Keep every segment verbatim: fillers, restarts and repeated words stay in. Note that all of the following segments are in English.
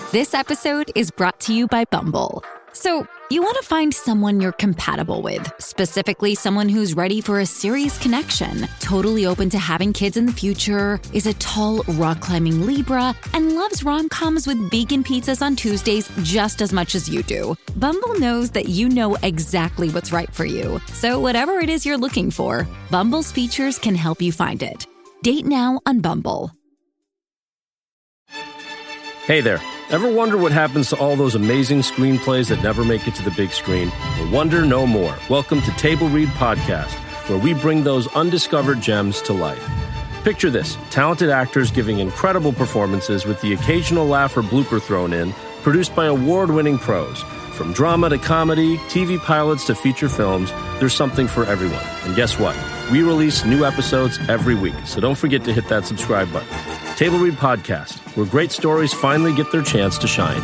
This episode is brought to you by Bumble. So, you want to find someone you're compatible with, specifically someone who's ready for a serious connection, totally open to having kids in the future, is a tall, rock-climbing Libra, and loves rom-coms with vegan pizzas on Tuesdays just as much as you do. Bumble knows that you know exactly what's right for you. So whatever it is you're looking for, Bumble's features can help you find it. Date now on Bumble. Hey there. Ever wonder what happens to all those amazing screenplays that never make it to the big screen? Well, wonder no more. Welcome to Table Read Podcast, where we bring those undiscovered gems to life. Picture this, talented actors giving incredible performances with the occasional laugh or blooper thrown in, produced by award-winning pros. From drama to comedy, T V pilots to feature films, there's something for everyone. And guess what? We release new episodes every week, so don't forget to hit that subscribe button. Table Read Podcast, where great stories finally get their chance to shine.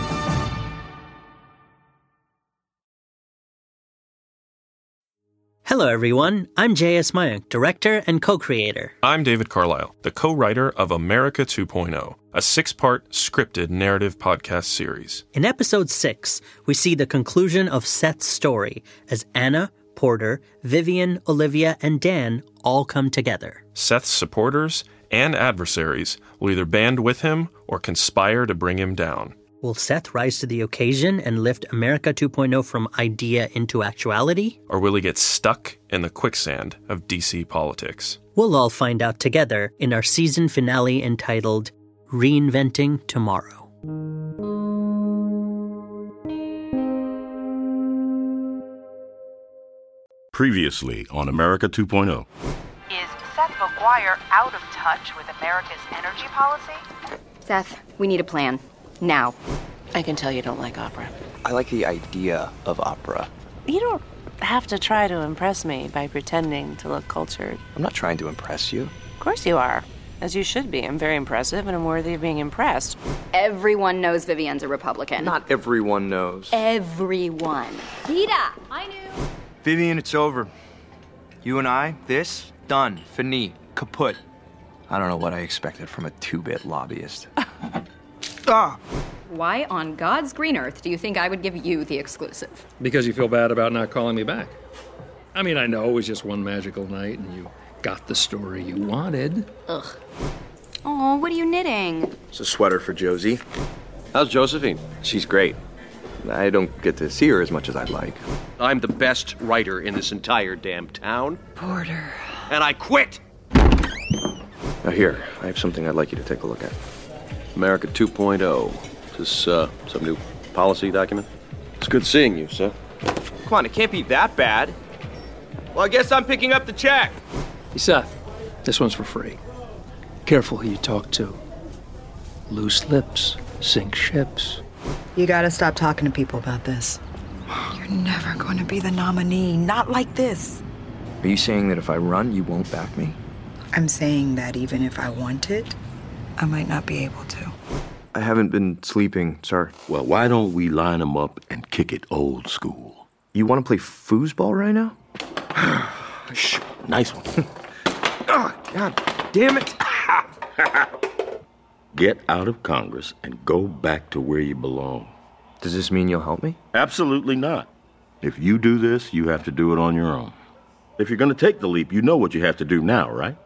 Hello, everyone. I'm J S. Mayank, director and co-creator. I'm David Carlisle, the co-writer of America two point oh, a six-part scripted narrative podcast series. In episode six, we see the conclusion of Seth's story as Anna, Porter, Vivian, Olivia, and Dan all come together. Seth's supporters and adversaries will either band with him or conspire to bring him down. Will Seth rise to the occasion and lift America two point oh from idea into actuality? Or will he get stuck in the quicksand of D C politics? We'll all find out together in our season finale entitled Reinventing Tomorrow. Previously on America two point oh. Is Seth MacGuire out of touch with America's energy policy? Seth, we need a plan. Now. I can tell you don't like opera. I like the idea of opera. You don't have to try to impress me by pretending to look cultured. I'm not trying to impress you. Of course you are. As you should be. I'm very impressive and I'm worthy of being impressed. Everyone knows Vivian's a Republican. Not everyone knows. Everyone. Dita, I knew. Vivian, it's over. You and I, this, done, fini, kaput. I don't know what I expected from a two-bit lobbyist. Ah! Why on God's green earth do you think I would give you the exclusive? Because you feel bad about not calling me back. I mean, I know it was just one magical night and you got the story you wanted. Ugh. Oh, what are you knitting? It's a sweater for Josie. How's Josephine? She's great. I don't get to see her as much as I'd like. I'm the best writer in this entire damn town. Porter. And I quit! Now here, I have something I'd like you to take a look at. America two point oh. Is this, uh, some new policy document? It's good seeing you, sir. Come on, it can't be that bad. Well, I guess I'm picking up the check. Hey, Seth, this one's for free. Careful who you talk to. Loose lips sink ships. You gotta stop talking to people about this. You're never going to be the nominee. Not like this. Are you saying that if I run, you won't back me? I'm saying that even if I wanted, I might not be able to. I haven't been sleeping, sir. Well, why don't we line them up and kick it old school? You want to play foosball right now? Shh, nice one. Oh, God damn it. Get out of Congress and go back to where you belong. Does this mean you'll help me? Absolutely not. If you do this, you have to do it on your own. If you're going to take the leap, you know what you have to do now, right?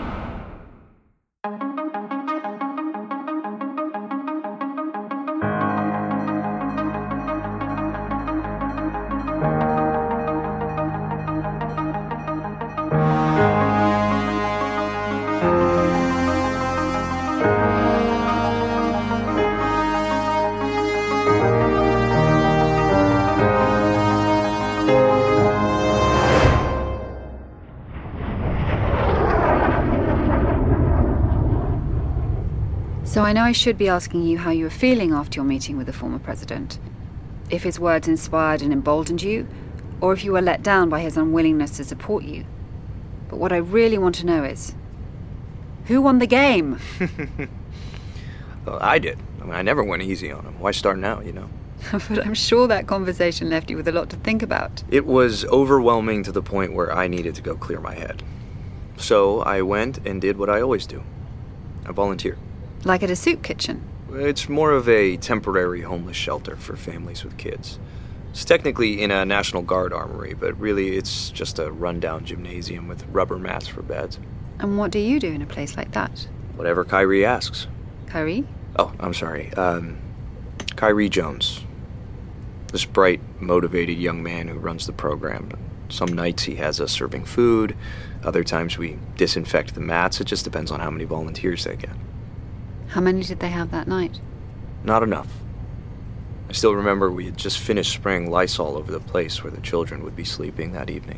So I know I should be asking you how you were feeling after your meeting with the former president. If his words inspired and emboldened you, or if you were let down by his unwillingness to support you. But what I really want to know is, who won the game? Well, I did. I mean, I never went easy on him. Why start now, you know? But I'm sure that conversation left you with a lot to think about. It was overwhelming to the point where I needed to go clear my head. So I went and did what I always do. I volunteered. Like at a soup kitchen? It's more of a temporary homeless shelter for families with kids. It's technically in a National Guard armory, but really it's just a rundown gymnasium with rubber mats for beds. And what do you do in a place like that? Whatever Kyrie asks. Kyrie? Oh, I'm sorry. Um, Kyrie Jones. This bright, motivated young man who runs the program. Some nights he has us serving food. Other times we disinfect the mats. It just depends on how many volunteers they get. How many did they have that night? Not enough. I still remember we had just finished spraying Lysol over the place where the children would be sleeping that evening.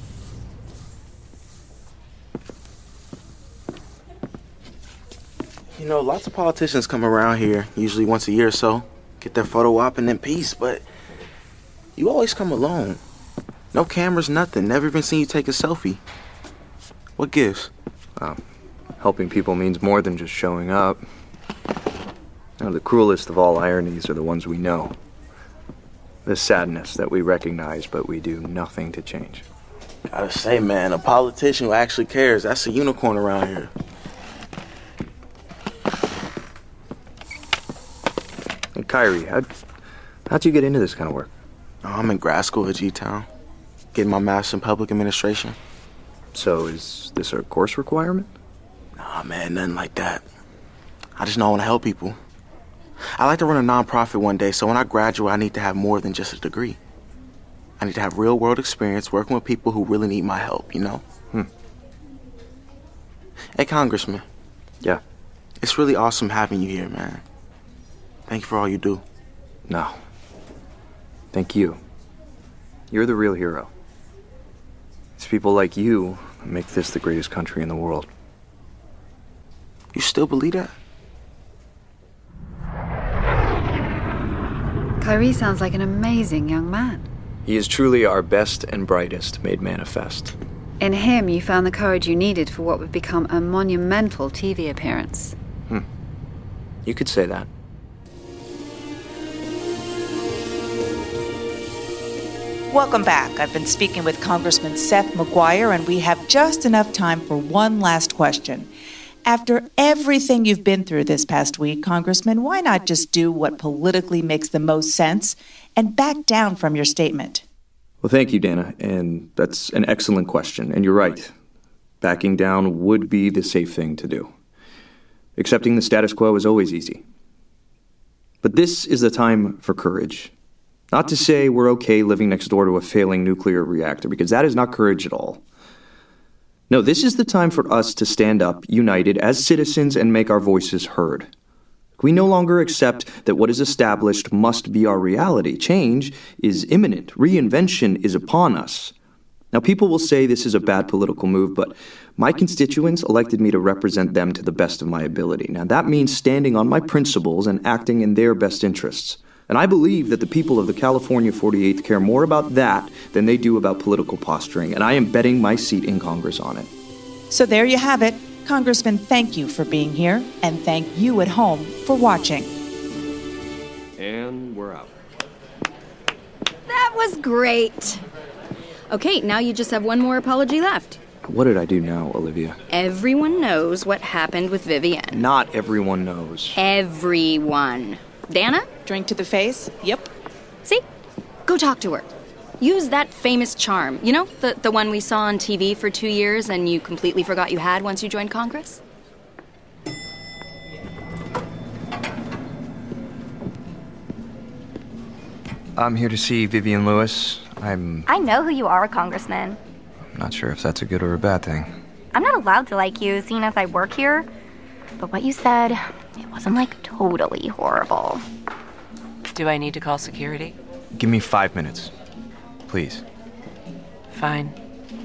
You know, lots of politicians come around here, usually once a year or so, get their photo op and then peace, but you always come alone. No cameras, nothing. Never even seen you take a selfie. What gives? Um, helping people means more than just showing up. You know, the cruelest of all ironies are the ones we know. The sadness that we recognize, but we do nothing to change. Gotta say, man, a politician who actually cares, that's a unicorn around here. Hey, Kyrie, how'd, how'd you get into this kind of work? Oh, I'm in grad school at G-Town, getting my master's in public administration. So is this a course requirement? Nah, man, nothing like that. I just know I want to help people. I like to run a nonprofit one day, so when I graduate, I need to have more than just a degree. I need to have real-world experience working with people who really need my help, you know? Hmm. Hey, Congressman. Yeah? It's really awesome having you here, man. Thank you for all you do. No. Thank you. You're the real hero. It's people like you that make this the greatest country in the world. You still believe that? Kyrie sounds like an amazing young man. He is truly our best and brightest made manifest. In him, you found the courage you needed for what would become a monumental T V appearance. Hmm. You could say that. Welcome back. I've been speaking with Congressman Seth McGuire, and we have just enough time for one last question. After everything you've been through this past week, Congressman, why not just do what politically makes the most sense and back down from your statement? Well, thank you, Dana, and that's an excellent question, and you're right. Backing down would be the safe thing to do. Accepting the status quo is always easy. But this is the time for courage. Not to say we're okay living next door to a failing nuclear reactor, because that is not courage at all. No, this is the time for us to stand up, united, as citizens and make our voices heard. We no longer accept that what is established must be our reality. Change is imminent. Reinvention is upon us. Now, people will say this is a bad political move, but my constituents elected me to represent them to the best of my ability. Now, that means standing on my principles and acting in their best interests. And I believe that the people of the California forty-eighth care more about that than they do about political posturing, and I am betting my seat in Congress on it. So there you have it. Congressman, thank you for being here, and thank you at home for watching. And we're out. That was great. Okay, now you just have one more apology left. What did I do now, Olivia? Everyone knows what happened with Vivian. Not everyone knows. Everyone. Dana? Drink to the face? Yep. See? Go talk to her. Use that famous charm. You know, the, the one we saw on T V for two years and you completely forgot you had once you joined Congress? I'm here to see Vivian Lewis. I'm... I know who you are, Congressman. I'm not sure if that's a good or a bad thing. I'm not allowed to like you, seeing as I work here. But what you said, it wasn't, like, totally horrible. Do I need to call security? Give me five minutes. Please. Fine.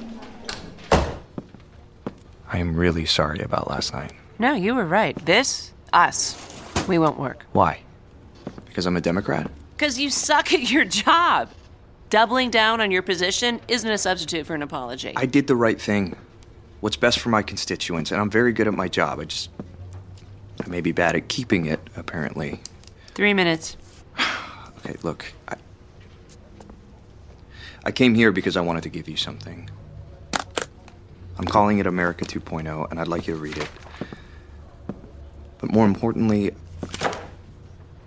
I am really sorry about last night. No, you were right. This, us, we won't work. Why? Because I'm a Democrat? Because you suck at your job. Doubling down on your position isn't a substitute for an apology. I did the right thing. What's best for my constituents, and I'm very good at my job. I just... I may be bad at keeping it, apparently. Three minutes. Okay, look, I... I came here because I wanted to give you something. I'm calling it America two point oh, and I'd like you to read it. But more importantly,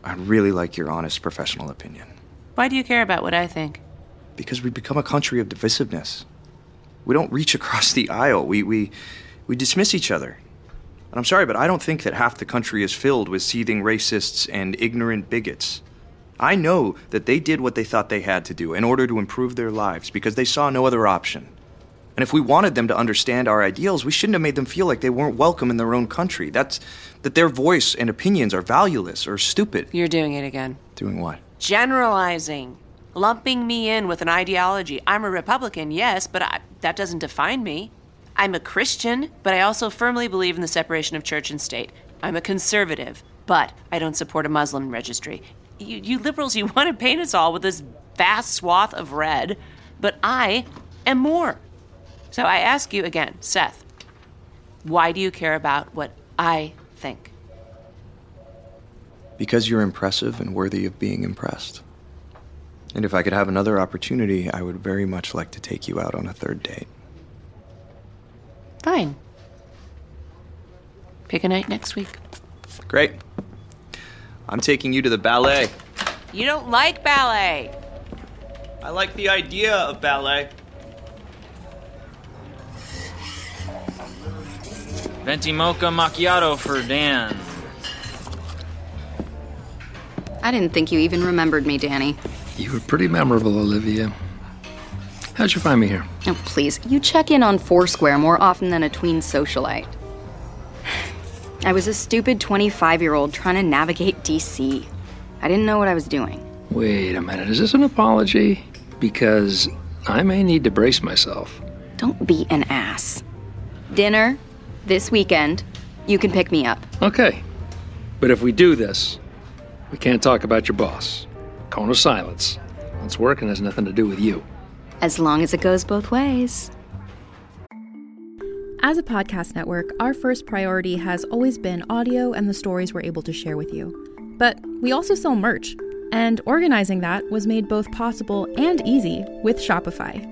I'd really like your honest professional opinion. Why do you care about what I think? Because we become a country of divisiveness. We don't reach across the aisle. We, we, we dismiss each other. And I'm sorry, but I don't think that half the country is filled with seething racists and ignorant bigots. I know that they did what they thought they had to do in order to improve their lives because they saw no other option. And if we wanted them to understand our ideals, we shouldn't have made them feel like they weren't welcome in their own country. That's that their voice and opinions are valueless or stupid. You're doing it again. Doing what? Generalizing. Lumping me in with an ideology. I'm a Republican, yes, but I, that doesn't define me. I'm a Christian, but I also firmly believe in the separation of church and state. I'm a conservative, but I don't support a Muslim registry. You, you liberals, you want to paint us all with this vast swath of red, but I am more. So I ask you again, Seth, why do you care about what I think? Because you're impressive and worthy of being impressed. And if I could have another opportunity, I would very much like to take you out on a third date. Fine. Pick a night next week. Great. I'm taking you to the ballet. You don't like ballet. I like the idea of ballet. Venti mocha macchiato for Dan. I didn't think you even remembered me, Danny. You were pretty memorable, Olivia. How'd you find me here? Oh, please. You check in on Foursquare more often than a tween socialite. I was a stupid twenty-five-year-old trying to navigate D C. I didn't know what I was doing. Wait a minute. Is this an apology? Because I may need to brace myself. Don't be an ass. Dinner this weekend. You can pick me up. Okay. But if we do this, we can't talk about your boss. Cone of silence. It's work and has nothing to do with you. As long as it goes both ways. As a podcast network, our first priority has always been audio and the stories we're able to share with you. But we also sell merch, and organizing that was made both possible and easy with Shopify.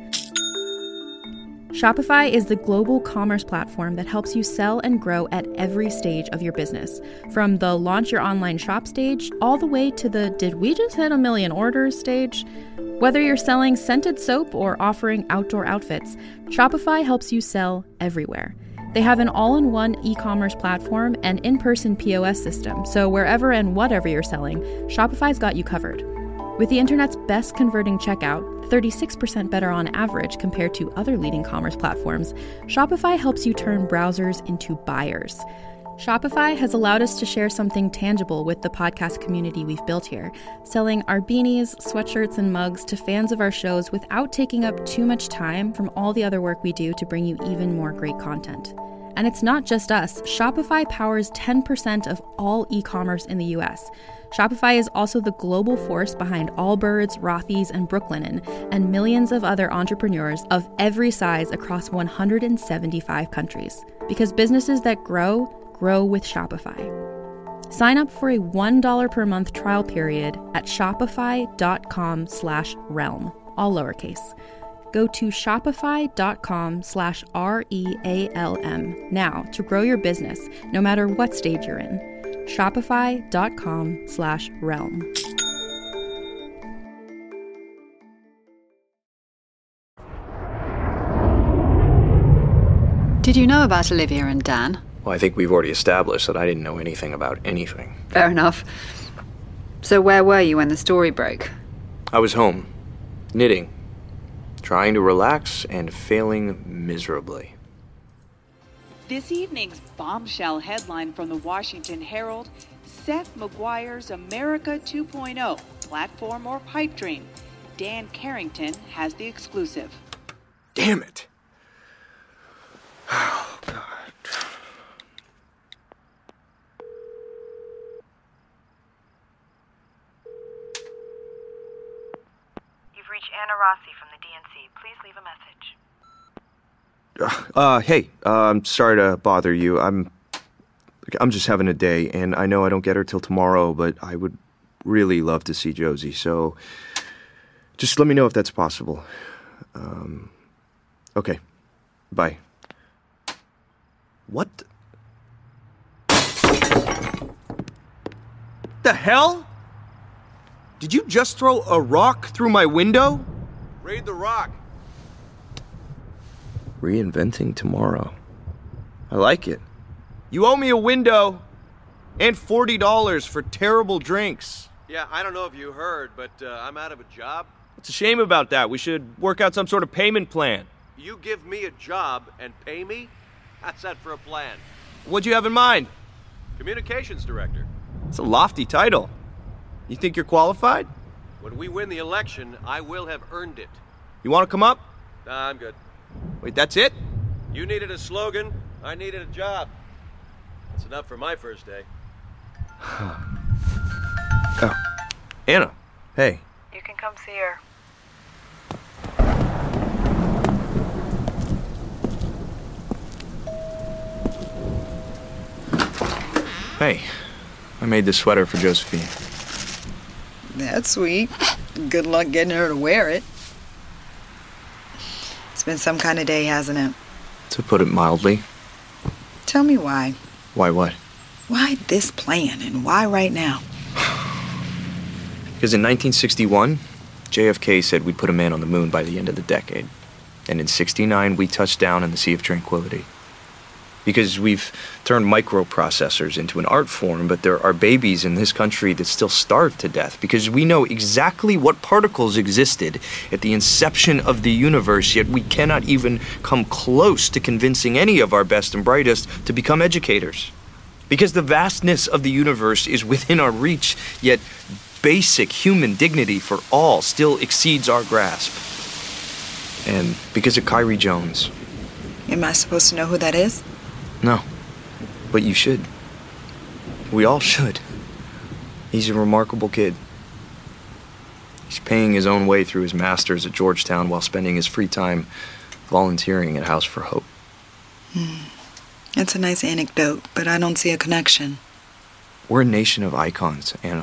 Shopify is the global commerce platform that helps you sell and grow at every stage of your business. From the launch your online shop stage, all the way to the did we just hit a million orders stage? Whether you're selling scented soap or offering outdoor outfits, Shopify helps you sell everywhere. They have an all-in-one e-commerce platform and in-person P O S system, so wherever and whatever you're selling, Shopify's got you covered. With the internet's best converting checkout, thirty-six percent better on average compared to other leading commerce platforms, Shopify helps you turn browsers into buyers. Shopify has allowed us to share something tangible with the podcast community we've built here, selling our beanies, sweatshirts, and mugs to fans of our shows without taking up too much time from all the other work we do to bring you even more great content. And it's not just us. Shopify powers ten percent of all e-commerce in the U S. Shopify is also the global force behind Allbirds, Rothy's, and Brooklinen, and millions of other entrepreneurs of every size across one hundred seventy-five countries. Because businesses that grow, grow with Shopify. Sign up for a one dollar per month trial period at shopify.com slash realm, all lowercase. Go to shopify.com slash R-E-A-L-M now to grow your business, no matter what stage you're in. Shopify.com slash realm. Did you know about Olivia and Dan? Well, I think we've already established that I didn't know anything about anything. Fair enough. So where were you when the story broke? I was home, knitting, trying to relax and failing miserably. This evening's bombshell headline from the Washington Herald, Seth MacGuire's America two point oh, platform or pipe dream. Dan Carrington has the exclusive. Damn it. Oh, God. You've reached Anna Rossi from the D N C. Please leave a message. Uh, hey, uh, I'm sorry to bother you. I'm, I'm just having a day, and I know I don't get her till tomorrow, but I would really love to see Josie, so just let me know if that's possible. Um, okay, bye. What? The hell? Did you just throw a rock through my window? Read the rock. Reinventing tomorrow. I like it. You owe me a window and forty dollars for terrible drinks. Yeah, I don't know if you heard, but uh, I'm out of a job. What's a shame about that? We should work out some sort of payment plan. You give me a job and pay me? How's that for a plan? What'd you have in mind? Communications director. It's a lofty title. You think you're qualified? When we win the election, I will have earned it. You want to come up? Nah, I'm good. Wait, that's it? You needed a slogan, I needed a job. That's enough for my first day. Oh, Anna, hey. You can come see her. Hey, I made this sweater for Josephine. That's sweet. Good luck getting her to wear it. It's been some kind of day, hasn't it? To put it mildly. Tell me why. Why what? Why this plan and why right now? Because in nineteen sixty-one, J F K said we'd put a man on the moon by the end of the decade. And in sixty-nine, we touched down in the Sea of Tranquility. Because we've turned microprocessors into an art form, but there are babies in this country that still starve to death because we know exactly what particles existed at the inception of the universe, yet we cannot even come close to convincing any of our best and brightest to become educators. Because the vastness of the universe is within our reach, yet basic human dignity for all still exceeds our grasp. And because of Kyrie Jones. Am I supposed to know who that is? No, but you should. We all should. He's a remarkable kid. He's paying his own way through his master's at Georgetown while spending his free time volunteering at House for Hope. Hmm. That's a nice anecdote, but I don't see a connection. We're a nation of icons, Anna.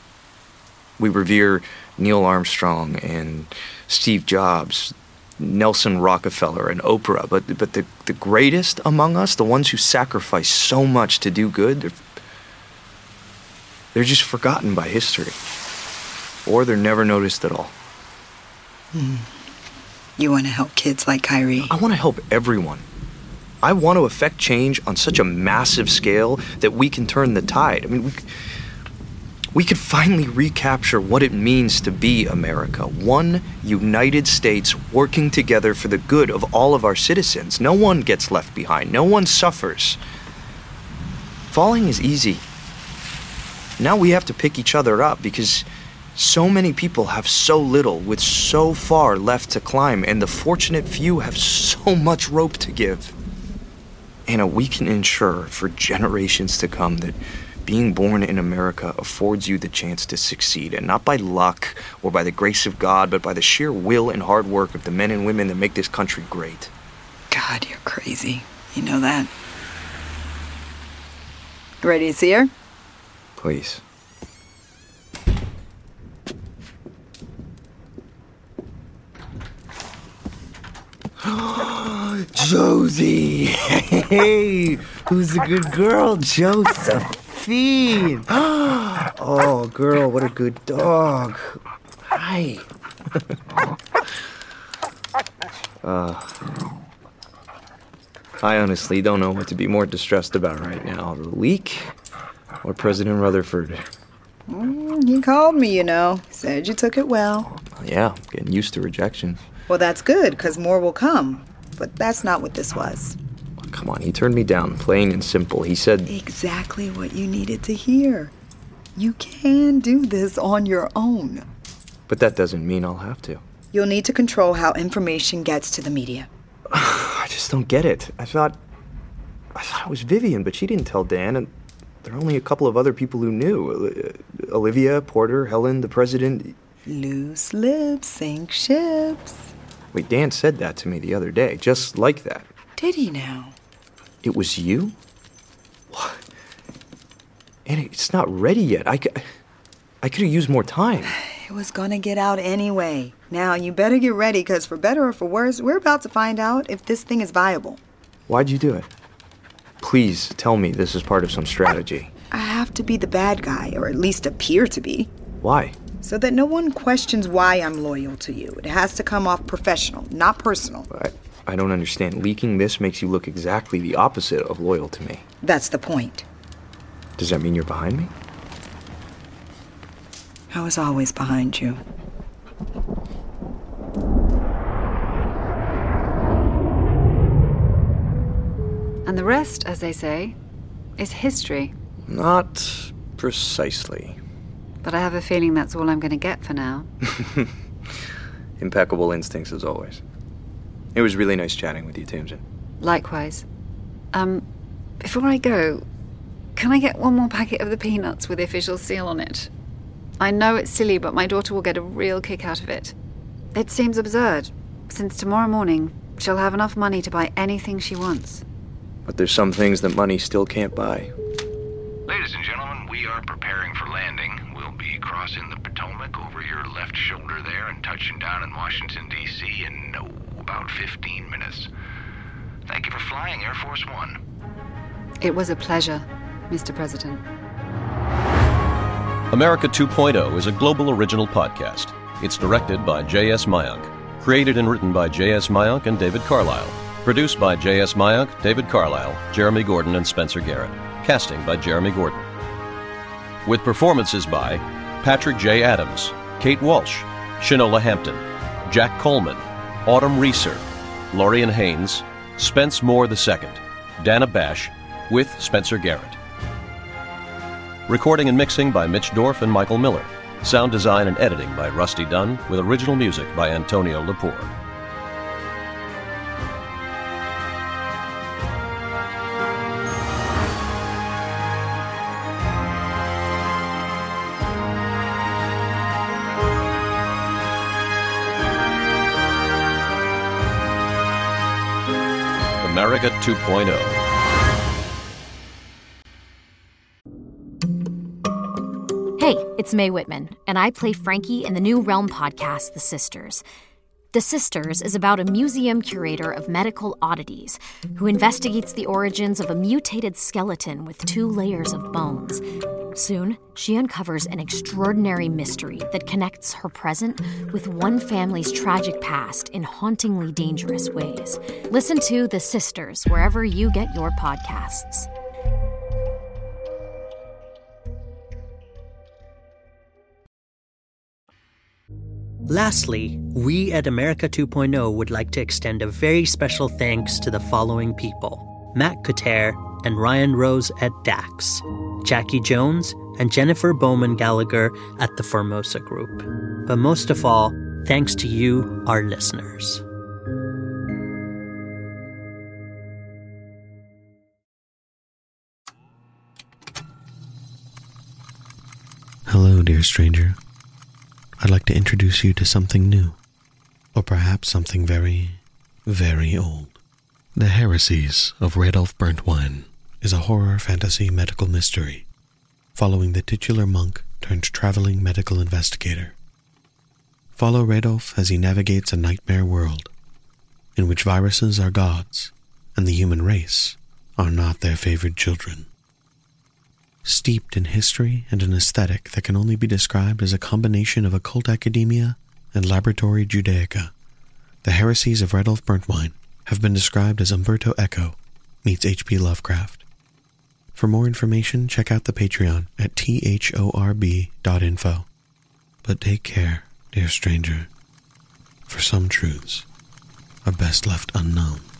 We revere Neil Armstrong and Steve Jobs, Nelson Rockefeller and Oprah, but but the, the greatest among us, the ones who sacrifice so much to do good, they're, they're just forgotten by history. Or they're never noticed at all. Hmm. You want to help kids like Kyrie? I want to help everyone. I want to affect change on such a massive scale that we can turn the tide. I mean, we We could finally recapture what it means to be America. One United States working together for the good of all of our citizens. No one gets left behind. No one suffers. Falling is easy. Now we have to pick each other up because so many people have so little with so far left to climb, and the fortunate few have so much rope to give. Anna, we can ensure for generations to come that being born in America affords you the chance to succeed, and not by luck or by the grace of God, but by the sheer will and hard work of the men and women that make this country great. God, you're crazy. You know that. Ready to see her? Please. Josie! Hey! Who's a good girl? Josephine! Oh, girl, what a good dog. Hi. uh, I honestly don't know what to be more distressed about right now. The leak or President Rutherford? Mm, he called me, you know. Said you took it well. Yeah, getting used to rejection. Well, that's good, because more will come. But that's not what this was. Come on, he turned me down, plain and simple. He said... Exactly what you needed to hear. You can do this on your own. But that doesn't mean I'll have to. You'll need to control how information gets to the media. I just don't get it. I thought... I thought it was Vivian, but she didn't tell Dan, and there are only a couple of other people who knew. Olivia, Porter, Helen, the president... Loose lips sink ships. Wait, Dan said that to me the other day, just like that. Did he now? It was you? What? And it's not ready yet. I, I could have used more time. It was gonna get out anyway. Now, you better get ready, because for better or for worse, we're about to find out if this thing is viable. Why'd you do it? Please tell me this is part of some strategy. I have to be the bad guy, or at least appear to be. Why? So that no one questions why I'm loyal to you. It has to come off professional, not personal. I, I don't understand. Leaking this makes you look exactly the opposite of loyal to me. That's the point. Does that mean you're behind me? I was always behind you. And the rest, as they say, is history. Not precisely. But I have a feeling that's all I'm going to get for now. Impeccable instincts as always. It was really nice chatting with you, Tamsin. Likewise. Um, before I go, can I get one more packet of the peanuts with the official seal on it? I know it's silly, but my daughter will get a real kick out of it. It seems absurd, since tomorrow morning she'll have enough money to buy anything she wants. But there's some things that money still can't buy. Ladies and gentlemen, we are preparing for landing. We'll be crossing the Potomac over your left shoulder there and touching down in Washington, D C in, oh, about fifteen minutes. Thank you for flying Air Force One. It was a pleasure, Mister President. America two point oh is a global original podcast. It's directed by J S. Mayank. Created and written by J S. Mayank and David Carlisle. Produced by J S. Mayank, David Carlisle, Jeremy Gordon, and Spencer Garrett. Casting by Jeremy Gordon. With performances by Patrick J. Adams, Kate Walsh, Shanola Hampton, Jack Coleman, Autumn Reeser, Lorian Haynes, Spence Moore the Second, Dana Bash, with Spencer Garrett. Recording and mixing by Mitch Dorff and Michael Miller. Sound design and editing by Rusty Dunn, with original music by Antonio Lepore. America two point oh. Hey, it's Mae Whitman, and I play Frankie in the new Realm podcast, The Sisters. The Sisters is about a museum curator of medical oddities who investigates the origins of a mutated skeleton with two layers of bones. Soon, she uncovers an extraordinary mystery that connects her present with one family's tragic past in hauntingly dangerous ways. Listen to The Sisters wherever you get your podcasts. Lastly, we at America two point oh would like to extend a very special thanks to the following people: Matt Cotter and Ryan Rose at Dax, Jackie Jones and Jennifer Bowman Gallagher at the Formosa Group. But most of all, thanks to you, our listeners. Hello, dear stranger. I'd like to introduce you to something new, or perhaps something very, very old. The Heresies of Radolf Burntwine is a horror fantasy medical mystery following the titular monk turned traveling medical investigator. Follow Radolf as he navigates a nightmare world in which viruses are gods and the human race are not their favored children. Steeped in history and an aesthetic that can only be described as a combination of occult academia and laboratory Judaica, the Heresies of Radolf Burntwine have been described as Umberto Eco meets H P Lovecraft. For more information, check out the Patreon at thorb dot info. But take care, dear stranger, for some truths are best left unknown.